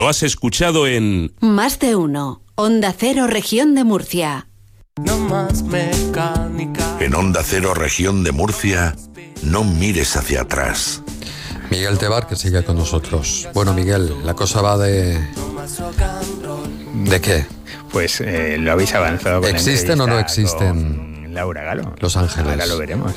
Lo has escuchado en Más de Uno, Onda Cero, Región de Murcia. No más mecánica. En Onda Cero, Región de Murcia, no mires hacia atrás. Miguel Tebar, que sigue con nosotros. Bueno, Miguel, la cosa va de... ¿De qué? Pues lo habéis avanzado con ¿existen o no existen con Laura Galo? Los Ángeles. Ahora lo veremos.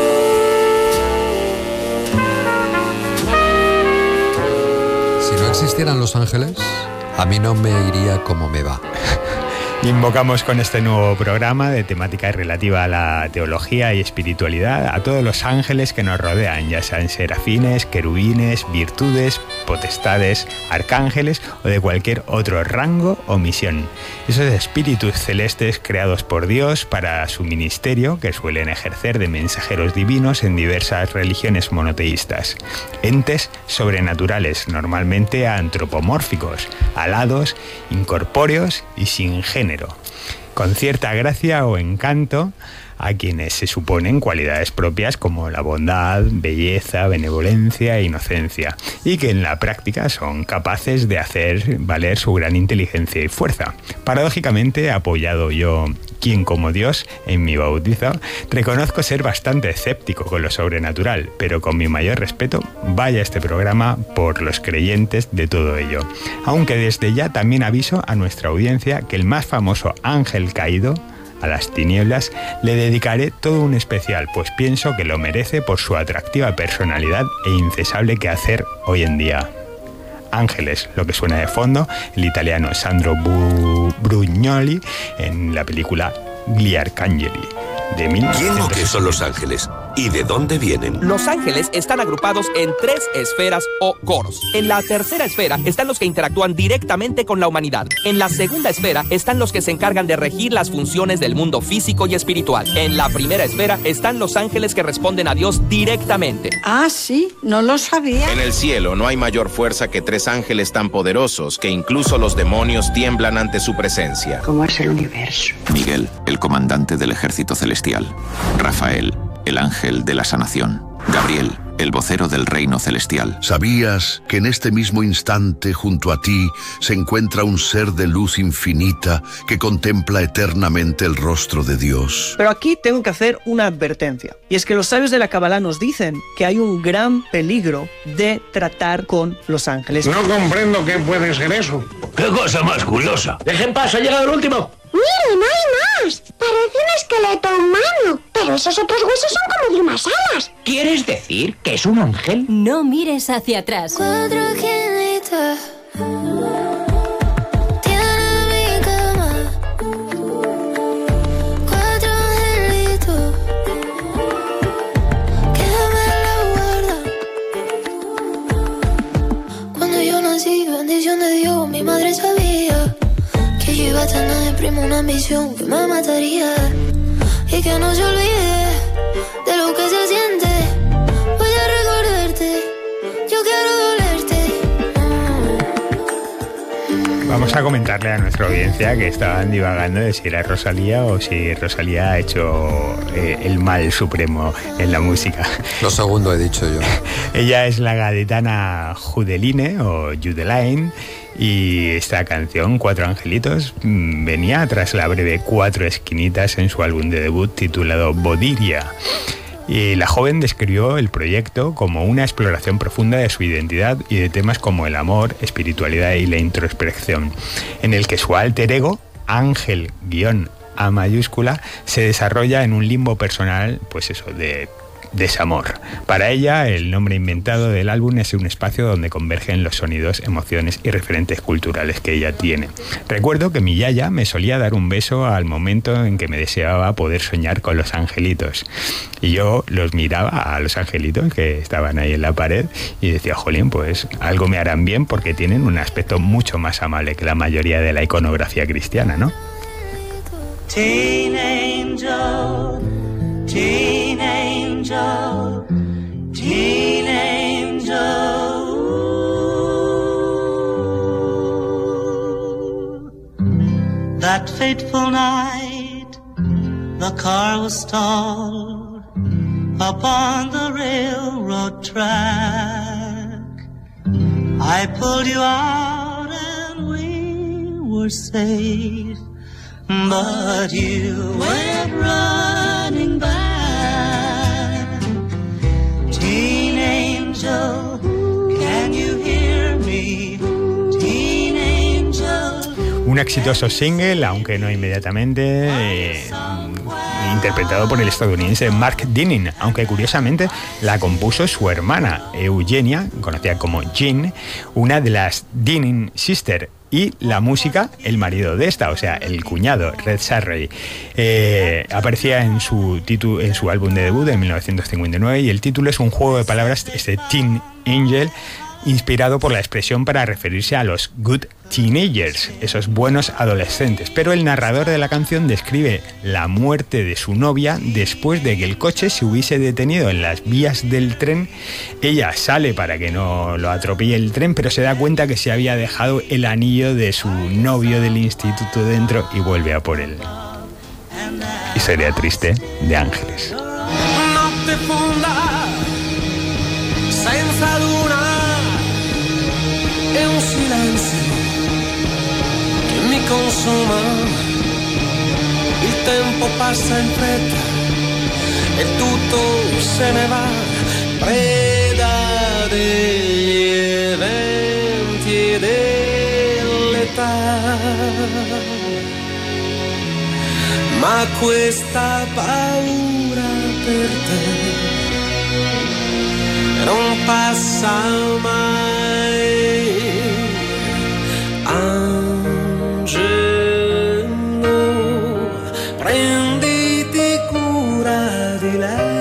Si no existieran Los Ángeles, a mí no me iría como me va. Invocamos con este nuevo programa de temática relativa a la teología y espiritualidad a todos los ángeles que nos rodean, ya sean serafines, querubines, virtudes, potestades, arcángeles o de cualquier otro rango o misión. Esos espíritus celestes creados por Dios para su ministerio, que suelen ejercer de mensajeros divinos en diversas religiones monoteístas. Entes sobrenaturales, normalmente antropomórficos, alados, incorpóreos y sin género, con cierta gracia o encanto a quienes se suponen cualidades propias como la bondad, belleza, benevolencia e inocencia, y que en la práctica son capaces de hacer valer su gran inteligencia y fuerza. Paradójicamente, apoyado yo, quien como Dios, en mi bautizo, reconozco ser bastante escéptico con lo sobrenatural, pero con mi mayor respeto, vaya este programa por los creyentes de todo ello. Aunque desde ya también aviso a nuestra audiencia que el más famoso ángel caído, a las tinieblas, le dedicaré todo un especial, pues pienso que lo merece por su atractiva personalidad e incesable quehacer hoy en día. Ángeles, lo que suena de fondo, el italiano Sandro Brugnoli en la película Gli Arcangeli de 1960. ¿Quién o qué son los ángeles? ¿Y de dónde vienen? Los ángeles están agrupados en 3 esferas o coros. En la tercera esfera están los que interactúan directamente con la humanidad. En la segunda esfera están los que se encargan de regir las funciones del mundo físico y espiritual. En la primera esfera están los ángeles que responden a Dios directamente. Ah, sí, no lo sabía. En el cielo no hay mayor fuerza que 3 ángeles tan poderosos que incluso los demonios tiemblan ante su presencia. ¿Cómo es el universo? Miguel, el comandante del ejército celestial. Rafael, el ángel de la sanación. Gabriel, el vocero del reino celestial. ¿Sabías que en este mismo instante junto a ti se encuentra un ser de luz infinita que contempla eternamente el rostro de Dios? Pero aquí tengo que hacer una advertencia, y es que los sabios de la Kabbalah nos dicen que hay un gran peligro de tratar con los ángeles. No comprendo qué puede ser eso. ¡Qué cosa más curiosa! ¡Dejen paso, ha llegado el último! ¡Miren, hay más! Parece un esqueleto humano, pero esos otros huesos son como de unas alas. ¿Quieres decir que es un ángel? No mires hacia atrás. 4 angelitos tiene mi cama. 4 angelitos que me la guardan. Cuando yo nací, bendición de Dios, mi madre sabía que yo iba a tener de primo una ambición que me mataría. Y que no se olvide de lo que se siente. Voy a recordarte, yo quiero dolerte. Vamos a comentarle a nuestra audiencia que estaban divagando de si era Rosalía o si Rosalía ha hecho el mal supremo en la música. Lo segundo he dicho yo. Ella es la gaditana Judeline o Judeline, y esta canción, 4 angelitos, venía tras la breve 4 esquinitas en su álbum de debut titulado Bodiria. Y la joven describió el proyecto como una exploración profunda de su identidad y de temas como el amor, espiritualidad y la introspección, en el que su alter ego, Ángel-A mayúscula, se desarrolla en un limbo personal, pues eso, de desamor. Para ella, el nombre inventado del álbum es un espacio donde convergen los sonidos, emociones y referentes culturales que ella tiene. Recuerdo que mi yaya me solía dar un beso al momento en que me deseaba poder soñar con los angelitos. Y yo los miraba a los angelitos que estaban ahí en la pared y decía, jolín, pues algo me harán bien porque tienen un aspecto mucho más amable que la mayoría de la iconografía cristiana, ¿no? Teen angel, teen angel, teen angel. That fateful night, the car was stalled upon the railroad track. I pulled you out safe, but you went running back. Teen angel, can you hear me? Teen angel. Un exitoso single, aunque no inmediatamente, interpretado por el estadounidense Mark Dinning, aunque curiosamente la compuso su hermana Eugenia, conocida como Jean, una de las Dinning Sisters, y la música, el marido de esta, o sea, el cuñado, Red Surrey. Aparecía en su álbum de debut en 1959 y el título es un juego de palabras, Teen Angel, inspirado por la expresión para referirse a los good teenagers, esos buenos adolescentes. Pero el narrador de la canción describe la muerte de su novia después de que el coche se hubiese detenido en las vías del tren. Ella sale para que no lo atropelle el tren, pero se da cuenta que se había dejado el anillo de su novio del instituto dentro y vuelve a por él. Historia triste de Ángeles. Notte fonda, senza luna, è un silenzio che mi consuma. Il tempo passa in fretta e tutto se ne va, preda degli eventi e dell'età. Ma questa paura per te non passa mai. Angelo, prenditi cura di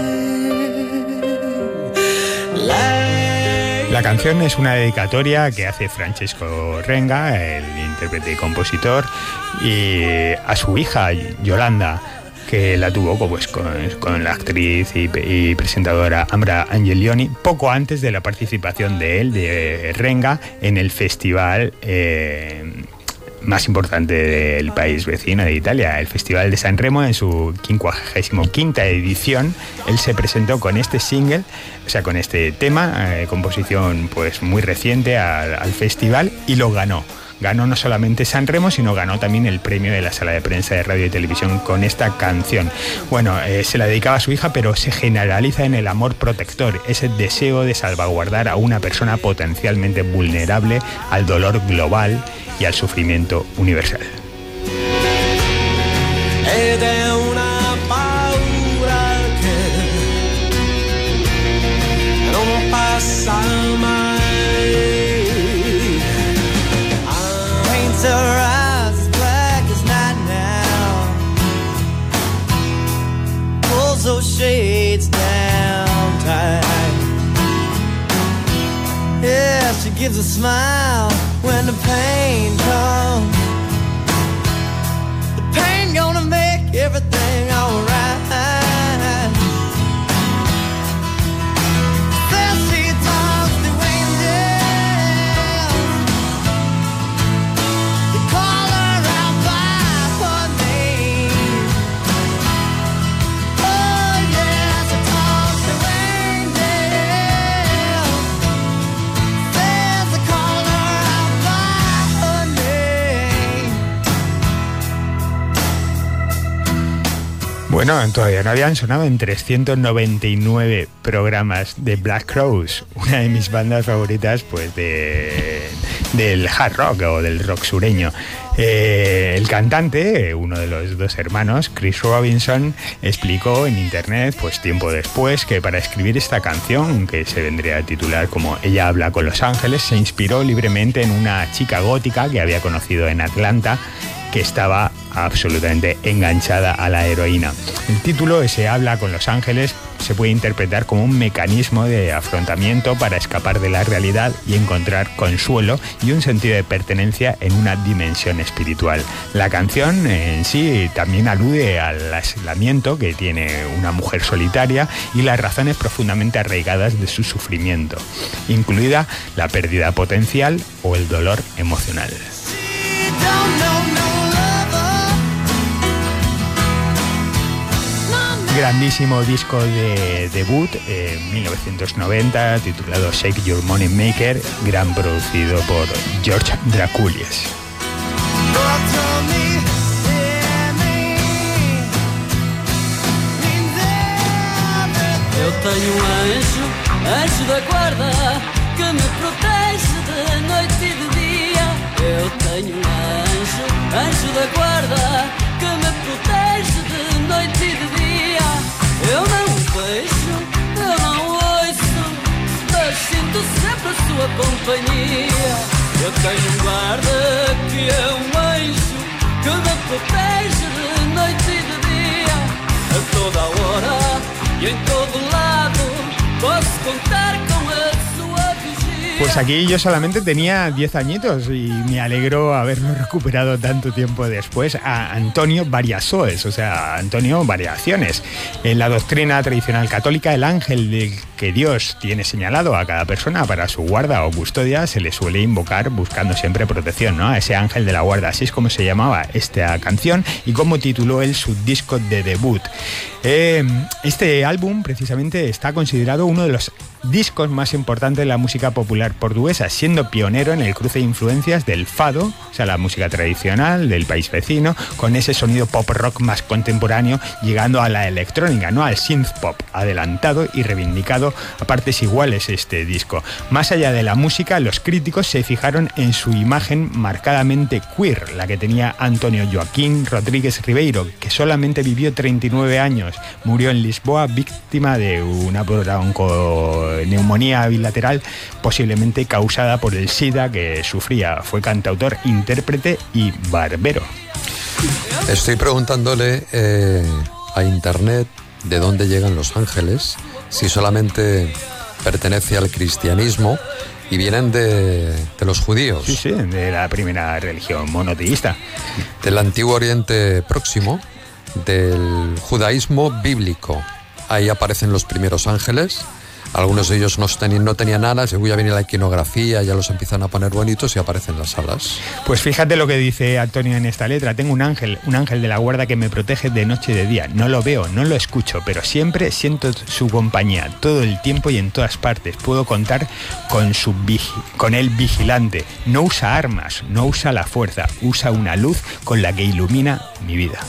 lei. La canción es una dedicatoria que hace Francesco Renga, el intérprete y compositor, y a su hija Yolanda, que la tuvo pues, con la actriz y presentadora Ambra Angelioni, poco antes de la participación de Renga, en el festival más importante del país vecino de Italia, el Festival de San Remo. En su 55ª edición, él se presentó con este single, o sea, con este tema, composición pues muy reciente al festival, y lo ganó. Ganó no solamente San Remo, sino ganó también el premio de la Sala de Prensa de Radio y Televisión con esta canción. Bueno, se la dedicaba a su hija, pero se generaliza en el amor protector, ese deseo de salvaguardar a una persona potencialmente vulnerable al dolor global y al sufrimiento universal. Ed è una paura che non passa mai. Paints her eyes as black as night now, pulls those shades down tight. Yeah, she gives a smile when the pain comes. The pain gonna make everything alright. Then she talks to angels. They call her out by her name. Oh yeah, she talks to angels. Says they call her out by her name. Bueno, todavía no habían sonado en 399 programas de Black Crowes, una de mis bandas favoritas pues del hard rock o del rock sureño. El cantante, uno de los dos hermanos, Chris Robinson, explicó en internet, pues tiempo después, que para escribir esta canción, que se vendría a titular como Ella habla con los ángeles, se inspiró libremente en una chica gótica que había conocido en Atlanta, que estaba absolutamente enganchada a la heroína. El título, ese Habla con los ángeles, se puede interpretar como un mecanismo de afrontamiento para escapar de la realidad y encontrar consuelo y un sentido de pertenencia en una dimensión espiritual. La canción en sí también alude al aislamiento que tiene una mujer solitaria y las razones profundamente arraigadas de su sufrimiento, incluida la pérdida potencial o el dolor emocional. Grandísimo disco de debut en 1990 titulado Shake Your Money Maker, gran producido por George Drakoulias. Eu tenho anjo da guarda, que me protege de noite e de dia. Eu tenho anjo da guarda, que me protege de noite e de dia. Eu não vejo, eu não ouço, mas sinto sempre a sua companhia. Eu tenho guarda que é anjo, que me protege de noite e de dia. A toda hora y en todo lado posso contar con a sua vigia. Pues aquí yo solamente tenía 10 añitos y me alegro haberlo recuperado tanto tiempo después a Antonio Variasoes, o sea, Antonio Variaciones. En la doctrina tradicional católica, el ángel del que Dios tiene señalado a cada persona para su guarda o custodia se le suele invocar buscando siempre protección, ¿no? A ese ángel de la guarda. Así es como se llamaba esta canción y como tituló él su disco de debut. Este álbum precisamente está considerado uno de los discos más importantes de la música popular portuguesa, siendo pionero en el cruce de influencias del fado, o sea, la música tradicional del país vecino, con ese sonido pop rock más contemporáneo, llegando a la electrónica, ¿no? Al synth pop, adelantado y reivindicado a partes iguales este disco. Más allá de la música, los críticos se fijaron en su imagen marcadamente queer, la que tenía Antonio Joaquín Rodríguez Ribeiro, que solamente vivió 39 años, murió en Lisboa víctima de una bronconeumonía bilateral posiblemente causada por el SIDA que sufría. Fue cantautor, intérprete y barbero. Estoy preguntándole a internet de dónde llegan los ángeles, si solamente pertenece al cristianismo y vienen de los judíos. Sí, sí, de la primera religión monoteísta. Del Antiguo Oriente Próximo, del judaísmo bíblico. Ahí aparecen los primeros ángeles. Algunos de ellos no tenían alas, luego ya viene la iconografía, ya los empiezan a poner bonitos y aparecen las alas. Pues fíjate lo que dice Antonio en esta letra. Tengo un ángel de la guarda que me protege de noche y de día. No lo veo, no lo escucho, pero siempre siento su compañía, todo el tiempo y en todas partes. Puedo contar con el vigilante. No usa armas, no usa la fuerza, usa una luz con la que ilumina mi vida.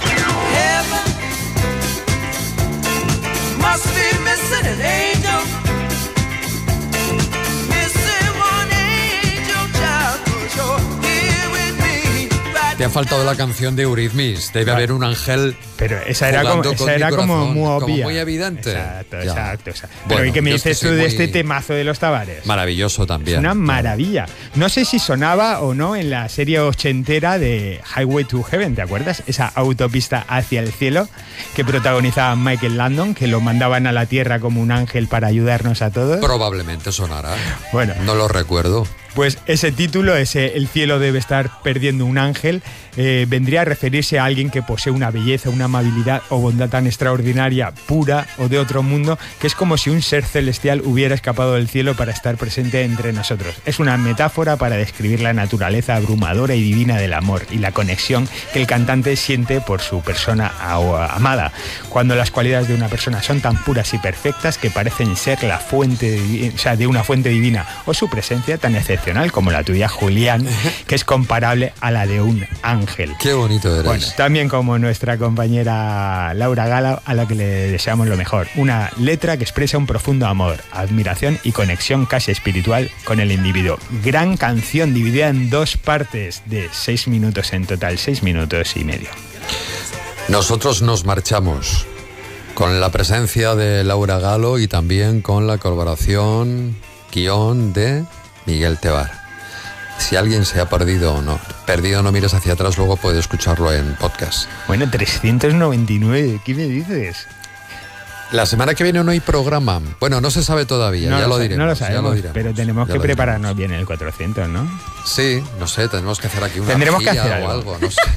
Te ha faltado la canción de Eurythmics. Debe haber un ángel. Pero esa era como muy obvia. Muy evidente. Exacto. Pero ¿y qué me dices tú de este temazo de los Tavares? Maravilloso también. Es una maravilla. No sé si sonaba o no en la serie ochentera de Highway to Heaven, ¿te acuerdas? Esa autopista hacia el cielo que protagonizaba Michael Landon, que lo mandaban a la tierra como un ángel para ayudarnos a todos. Probablemente sonará. Bueno. No lo recuerdo. Pues ese título, el cielo debe estar perdiendo un ángel, vendría a referirse a alguien que posee una belleza, una amabilidad o bondad tan extraordinaria, pura o de otro mundo, que es como si un ser celestial hubiera escapado del cielo para estar presente entre nosotros. Es una metáfora para describir la naturaleza abrumadora y divina del amor y la conexión que el cantante siente por su persona amada, cuando las cualidades de una persona son tan puras y perfectas que parecen ser la fuente de una fuente divina, o su presencia tan excepcional como la tuya, Julián, que es comparable a la de un ángel. Qué bonito eres. Bueno, también como nuestra compañera Laura Gala, a la que le deseamos lo mejor. Una letra que expresa un profundo amor, admiración y conexión casi espiritual con el individuo. Gran canción dividida en dos partes de 6 minutos en total, 6 minutos y medio. Nosotros nos marchamos con la presencia de Laura Galo y también con la colaboración, guión de Miguel Tebar. Si alguien se ha perdido no mires hacia atrás, luego puede escucharlo en podcast. Bueno, 399, ¿qué me dices? La semana que viene no hay programa. Bueno, no se sabe todavía, ya lo diremos. No lo sabemos, pero tenemos que prepararnos bien el 400, ¿no? Sí, no sé, tenemos que hacer aquí una Tendremos que hacer algo, no sé.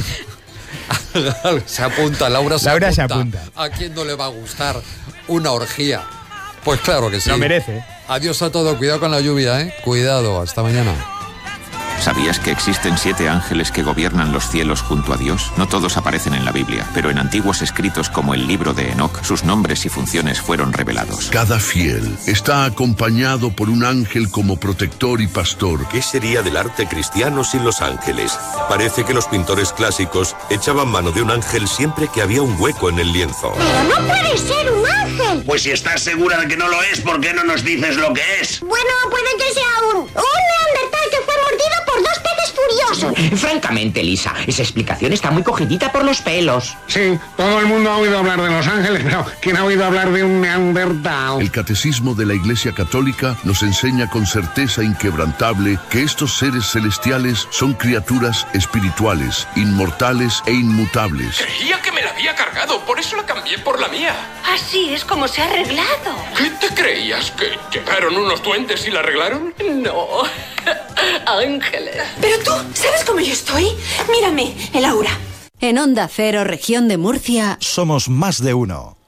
Se apunta, Laura se apunta. ¿A quién no le va a gustar una orgía? Pues claro que sí. Lo merece. Adiós a todo, cuidado con la lluvia, Cuidado, hasta mañana. ¿Sabías que existen 7 ángeles que gobiernan los cielos junto a Dios? No todos aparecen en la Biblia, pero en antiguos escritos como el libro de Enoc, sus nombres y funciones fueron revelados. Cada fiel está acompañado por un ángel como protector y pastor. ¿Qué sería del arte cristiano sin los ángeles? Parece que los pintores clásicos echaban mano de un ángel siempre que había un hueco en el lienzo. ¡Pero no puede ser un ángel! Pues si estás segura de que no lo es, ¿por qué no nos dices lo que es? Bueno, puede que sea un neandertal que fue mordido por 2 peces furiosos. Francamente, Lisa, esa explicación está muy cogidita por los pelos. Sí, todo el mundo ha oído hablar de los ángeles, pero ¿quién ha oído hablar de un neandertal? El catecismo de la Iglesia Católica nos enseña con certeza inquebrantable que estos seres celestiales son criaturas espirituales, inmortales e inmutables. Creía que me la había cargado, por eso la cambié por la mía. Así es como se ha arreglado. ¿Qué te creías? ¿Que llegaron unos duendes y la arreglaron? No, ángeles. Pero tú, ¿sabes cómo yo estoy? Mírame, el aura. En Onda Cero, región de Murcia. Somos más de uno.